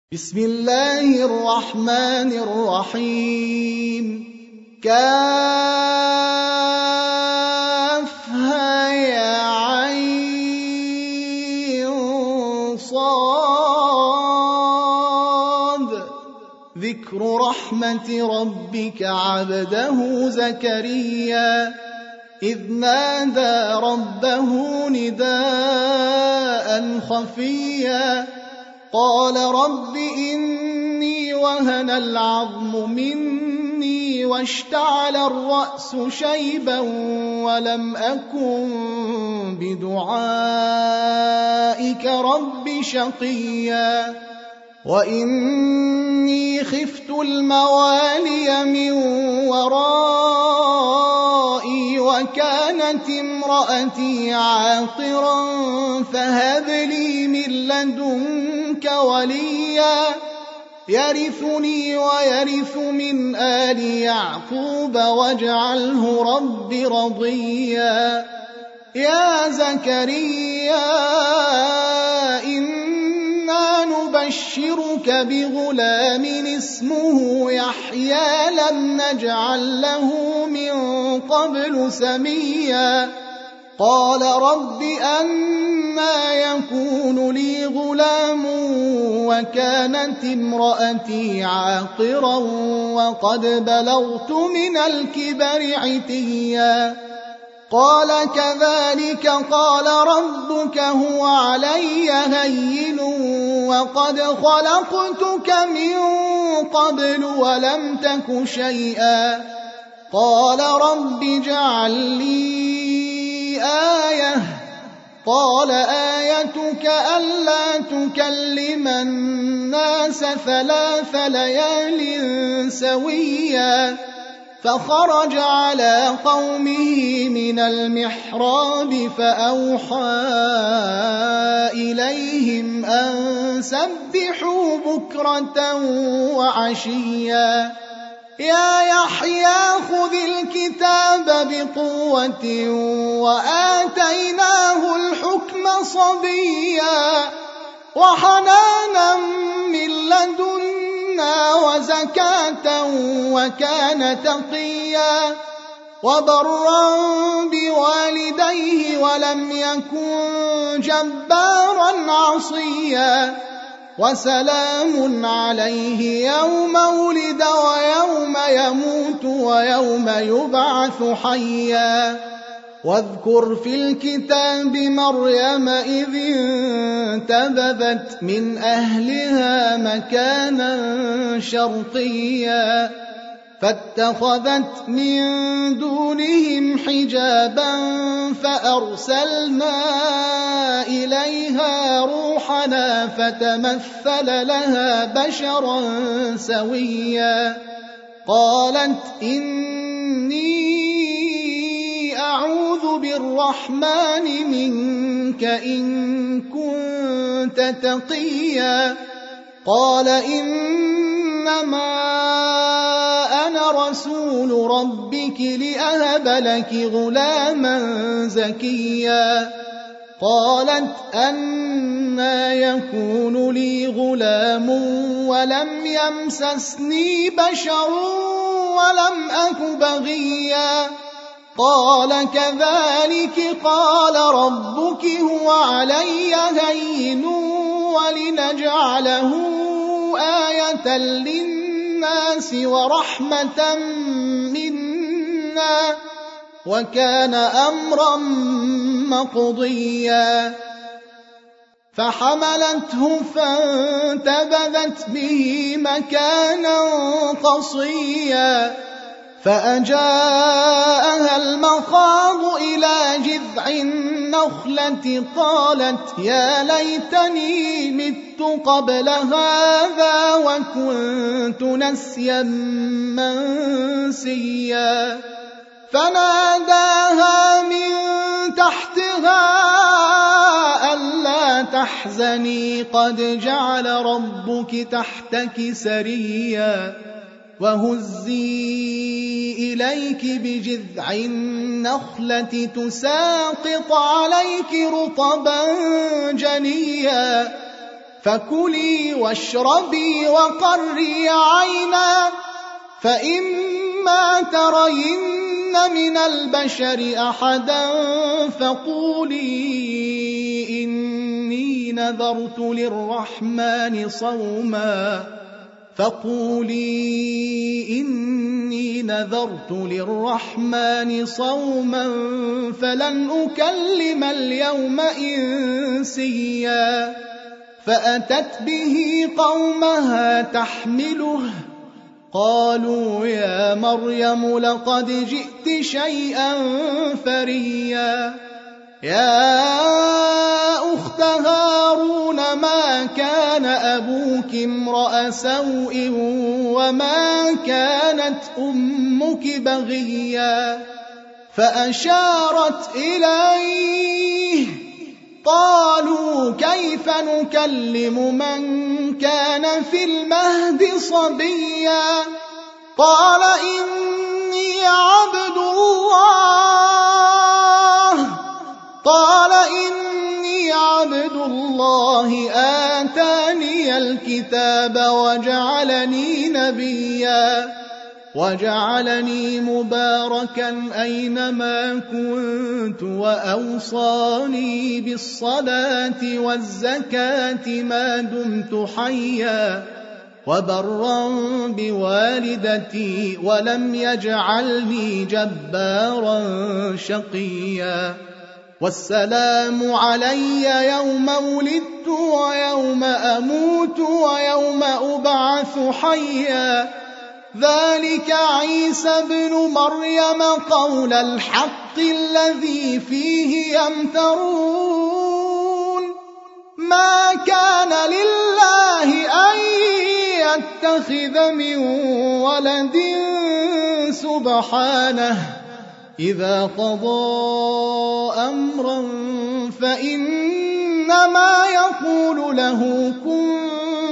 بسم الله الرحمن الرحيم كافها يا عين صاد ذكر رحمة ربك عبده زكريا إذ نادى ربه نداء خفيا قال رب إني وهن العظم مني واشتعل الرأس شيبا ولم أكن بدعائك رب شقيا وإني خفت الموالي من ورائي وكانت امرأتي عاقرا فهب لي من لدنك وليا يرثني ويرث من آل يعقوب واجعله رب رضيا يا زكريا إنا نبشرك بغلام اسمه يحيى لم نجعل له من قبل سميا قال رب أنى يكون لي غلام وكانت امرأتي عاقرا وقد بلغت من الكبر عتيا قال كذلك قال ربك هو علي هين وقد خلقتك من قبل ولم تك شيئا قال رب اجعل لي آية قال آيتك ألا تكلم الناس 3 ليال سويا فخرج على قومه من المحراب فأوحى إليهم أن سبحوا بكرة وعشيا يا يحيى خذ الكتاب بقوة وآتيناه الحكم صبيا وحنانا من لدنا وزكاة وكان تقيا وبرا بوالديه ولم يكن جبارا عصيا وسلام عليه يوم ولد ويوم يموت ويوم يبعث حيا واذكر في الكتاب مريم إذ انتبذت من أهلها مكانا شرقيا فاتخذت من دونهم حجابا فأرسلنا إليها روحنا فتمثل لها بشرا سويا قالت إني أعوذ بالرحمن منك إن كنت تقيا قال إنما أنا رسول ربك لأهب لك غلاما زكيا قالت أنى يكون لي غلام ولم يمسسني بشر ولم أك بغيا قال كذلك قال ربك هو علي هين ولنجعله آية للناس ورحمة منا وكان أمرا مقضيا فحملته فانتبذت به مكانا قصيا فأجاءها المخاض إلى جذع النخلة قالت يا ليتني مت قبل هذا وكنت نسيا منسيا فناداها من تحتها ألا تحزني قد جعل ربك تحتك سريا وهزي إليك بجذع النخلة تساقط عليك رطبا جنيا فكلي واشربي وقري عينا، فإما ترين من البشر أحدا فقولي إني نذرت للرحمن صوما فلن أكلم اليوم إنسيا. فأتت به قومها تحمله، قالوا يا مريم لقد جئت شيئا فريا. يا أخت هارون ما كان أبوك امرأ سوء وما كانت أمك بغيا. فأشارت إليه، قالوا كيف نكلم من كان في المهد صبيا. قال إني عبد الله آتاني الكتاب وجعلني نبيا وجعلني مباركا أينما كنت وأوصاني بالصلاة والزكاة ما دمت حيا وبرا بوالدتي ولم يجعلني جبارا شقيا. والسلام علي يوم ولدت ويوم أموت ويوم أبعث حيا. ذلك عيسى ابن مريم قول الحق الذي فيه يمترون. ما كان لله أن يتخذ من ولد سبحانه، إذا قضى أمرا فإنما يقول له كن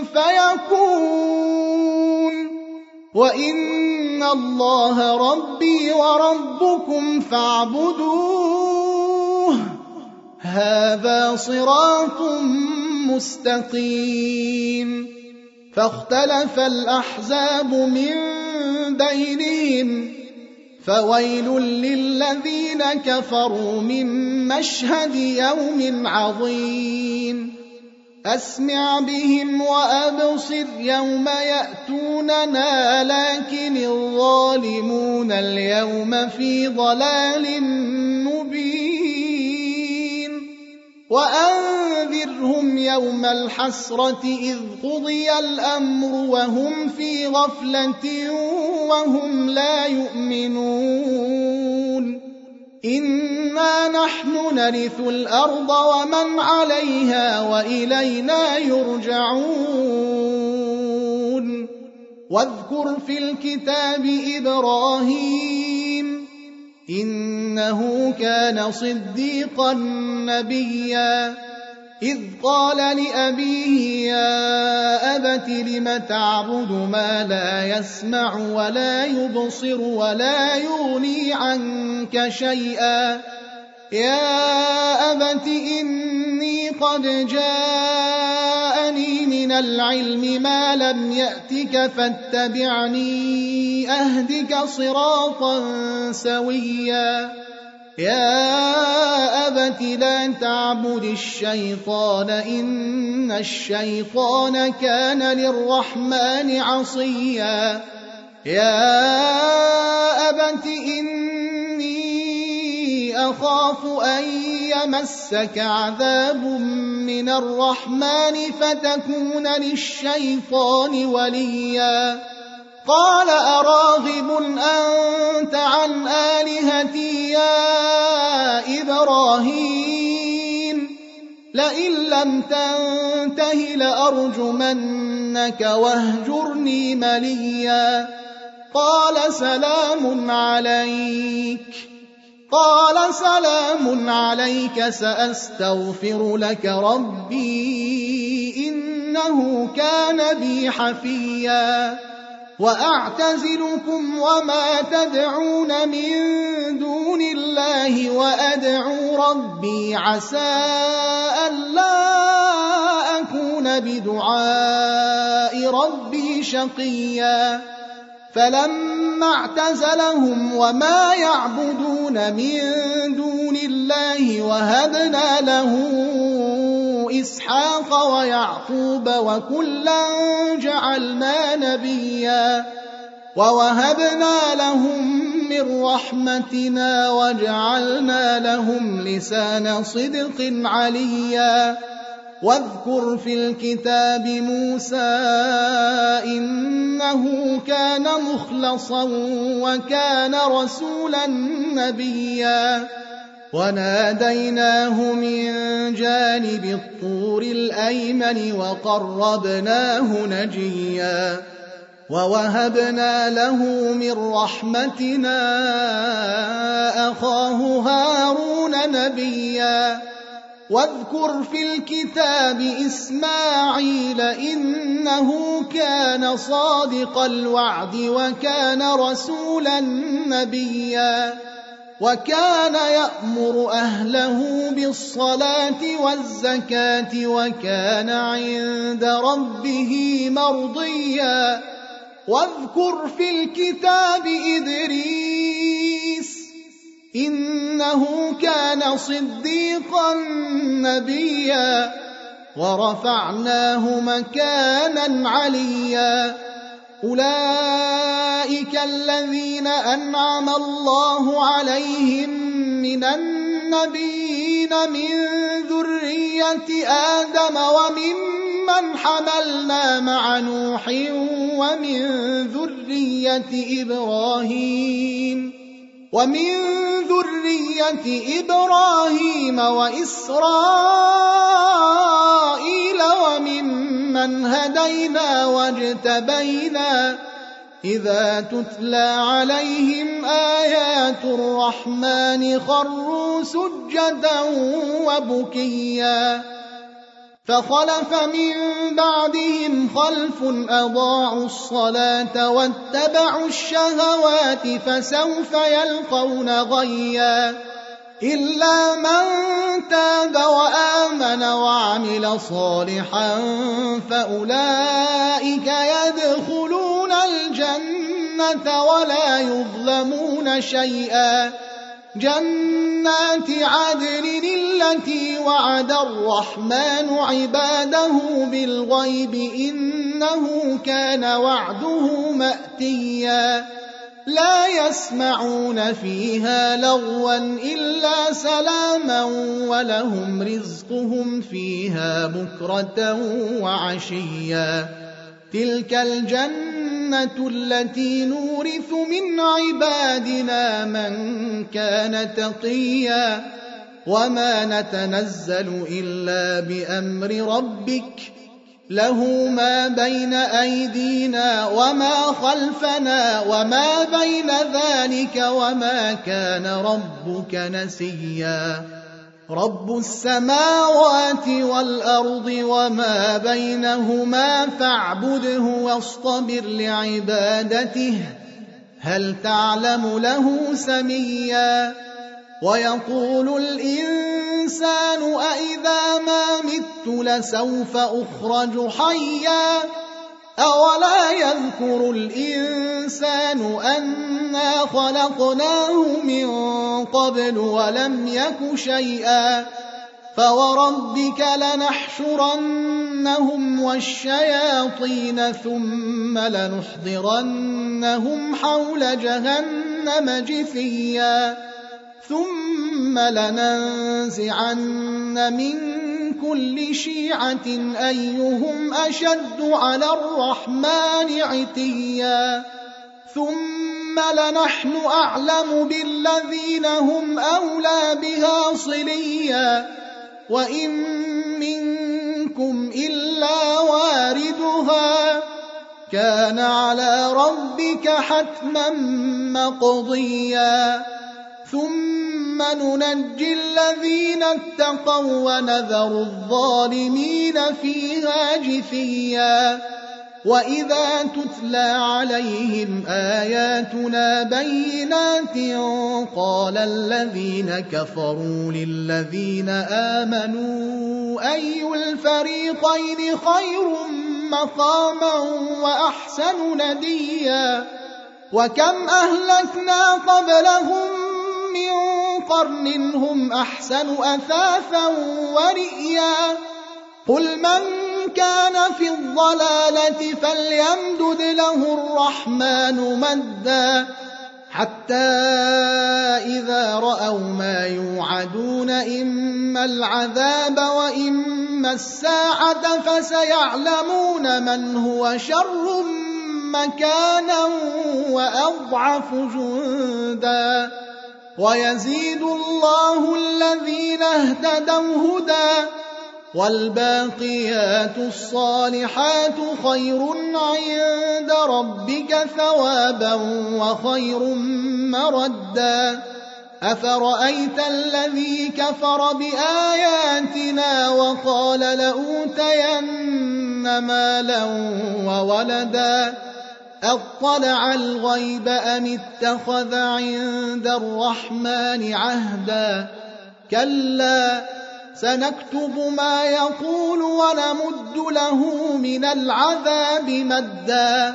فيكون. وإن الله ربي وربكم فاعبدوه، هذا صراط مستقيم. فاختلف الأحزاب من بينهم، فويل للذين كفروا من مشهد يوم عظيم. أسمع بهم وأبصر يوم يأتوننا، لكن الظالمون اليوم في ضلال مبين. وأنذرهم يوم الحسرة إذ قضي الأمر وهم في غفلة وهم لا يؤمنون. إنا نحن نرث الأرض ومن عليها وإلينا يرجعون. واذكر في الكتاب إبراهيم، إنه كان صديقا نبيا، إذ قال لأبيه يا أبت لم تعبد ما لا يسمع ولا يبصر ولا يغني عنك شيئا. يا أبت إني قد جاءني من العلم ما لم يأتك فاتبعني أهدك صراطا سويا. يا أبت لا تعبد الشيطان إن الشيطان كان للرحمن عصيا. يا أبت إني أخاف أن يمسك عذاب من الرحمن فتكون للشيطان وليا. قال أراغب أنت عن آلهتي يا إبراهيم؟ لئن لم تنته لأرجمنك واهجرني مليا. قال سلام عليك سأستغفر لك ربي إنه كان بي حفيا. وأعتزلكم وما تدعون من دون الله وأدعو ربي عسى ألا أكون بدعاء ربي شقيا فلما اعتزلهم وما يعبدون من دون الله وهبنا له إسحاق ويعقوب وكلا جعلنا نبيا ووهبنا لهم من رحمتنا وجعلنا لهم لسان صدق عليا واذكر في الكتاب موسى إنه كان مخلصا وكان رسولا نبيا وناديناه من جانب الطور الأيمن وقربناه نجيا ووهبنا له من رحمتنا أخاه هارون نبيا واذكر في الكتاب إسماعيل إنه كان صادق الوعد وكان رسولا نبيا وكان يأمر أهله بالصلاة والزكاة وكان عند ربه مرضيا واذكر في الكتاب إدريس إنه كان صديقا نبيا ورفعناه مكانا عليا أولئك الذين أنعم الله عليهم من النبيين من ذرية آدم وممن حملنا مع نوح ومن ذرية إبراهيم وإسرائيل وممن هدينا واجتبينا إذا تتلى عليهم آيات الرحمن خروا سجدا وبكيا فخلف من بعدهم خلف أضاعوا الصلاة واتبعوا الشهوات فسوف يلقون غيا إلا من تاب وآمن وعمل صالحا فأولئك يدخلون الجنة ولا يظلمون شيئا جنات عدن التي وعد الرحمن عباده بالغيب إنه كان وعده مأتيا لا يسمعون فيها لغوا إلا سلاما ولهم رزقهم فيها بكرة وعشيا تلك الجنة التي نورث من عبادنا من كان تقيا وما نتنزل إلا بأمر ربك له ما بين أيدينا وما خلفنا وما بين ذلك وما كان ربك نسيا رب السماوات والأرض وما بينهما فاعبده واصطبر لعبادته هل تعلم له سميا ويقول الإنسان أإذا ما مت لسوف أخرج حيا أولا يذكر الإنسان أنا خلقناه من قبل ولم يك شيئا فوربك لنحشرنهم والشياطين ثم لنحضرنهم حول جهنم جثيا ثم لننزعن من كل شيعة أيهم أشد على الرحمن عتيا ثم لنحن أعلم بالذين هم أولى بها صليا وإن منكم إلا واردها كان على ربك حتما مقضيا ثم ننجي الذين اتقوا ونذر الظالمين فيها جثيا وإذا تتلى عليهم آياتنا بينات قال الذين كفروا للذين آمنوا أي الفريقين خير مقاما وأحسن نديا وكم أهلكنا قبلهم من قرن هم أحسن أثاثا ورئيا قل من كان في الضلالة فليمدد له الرحمن مدا حتى إذا رأوا ما يوعدون إما العذاب وإما الساعة فسيعلمون من هو شر مكانا وأضعف جندا ويزيد الله الذين اهتدوا هدى والباقيات الصالحات خير عند ربك ثوابا وخير مردا أفرأيت الذي كفر بآياتنا وقال لأوتين مالا وولدا أطلع الغيب أم اتخذ عند الرحمن عهدا كلا سنكتب ما يقول ونمد له من العذاب مدا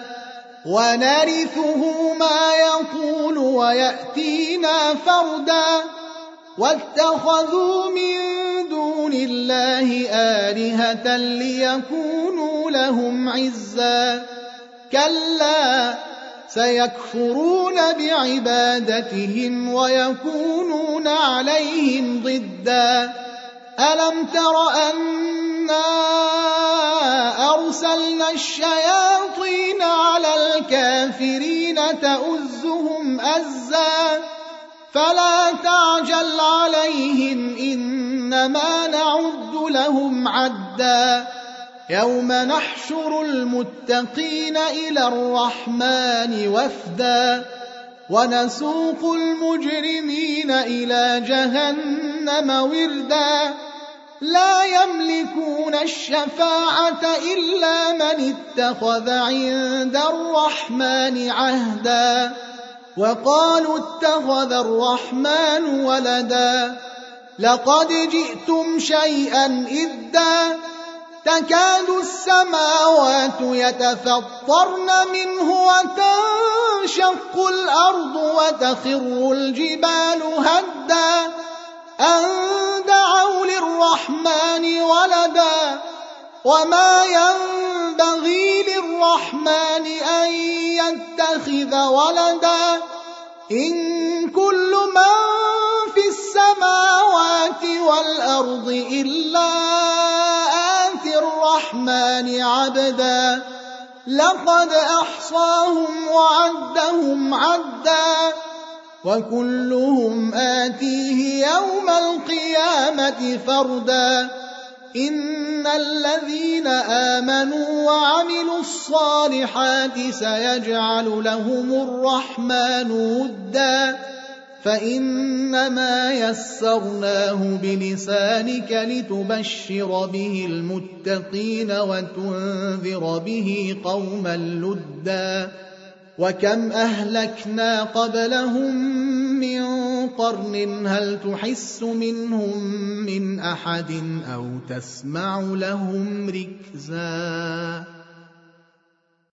ونرثه ما يقول ويأتينا فردا واتخذوا من دون الله آلهة ليكونوا لهم عزا كلا سيكفرون بعبادتهم ويكونون عليهم ضدا ألم تر أنا أرسلنا الشياطين على الكافرين تؤزهم أزا فلا تعجل عليهم إنما نعد لهم عدا يوم نحشر المتقين إلى الرحمن وفدا ونسوق المجرمين إلى جهنم وردا لا يملكون الشفاعة إلا من اتخذ عند الرحمن عهدا وقالوا اتخذ الرحمن ولدا لقد جئتم شيئا إدا تكاد السماوات يتفطرن منه وتنشق الأرض وتخر الجبال هدا أن دعوا للرحمن ولدا وما ينبغي للرحمن أن يتخذ ولدا إن كل من في السماوات والأرض إلا آتي الرحمن عبدا لقد أحصاهم وعدهم عدا وكلهم آتيه يوم القيامة فردا إن الذين آمنوا وعملوا الصالحات سيجعل لهم الرحمن ودا فإنما يسرناه بلسانك لتبشر به المتقين وتنذر به قوما لدا وكم أهلكنا قبلهم من قرن هل تحس منهم من أحد أو تسمع لهم ركزا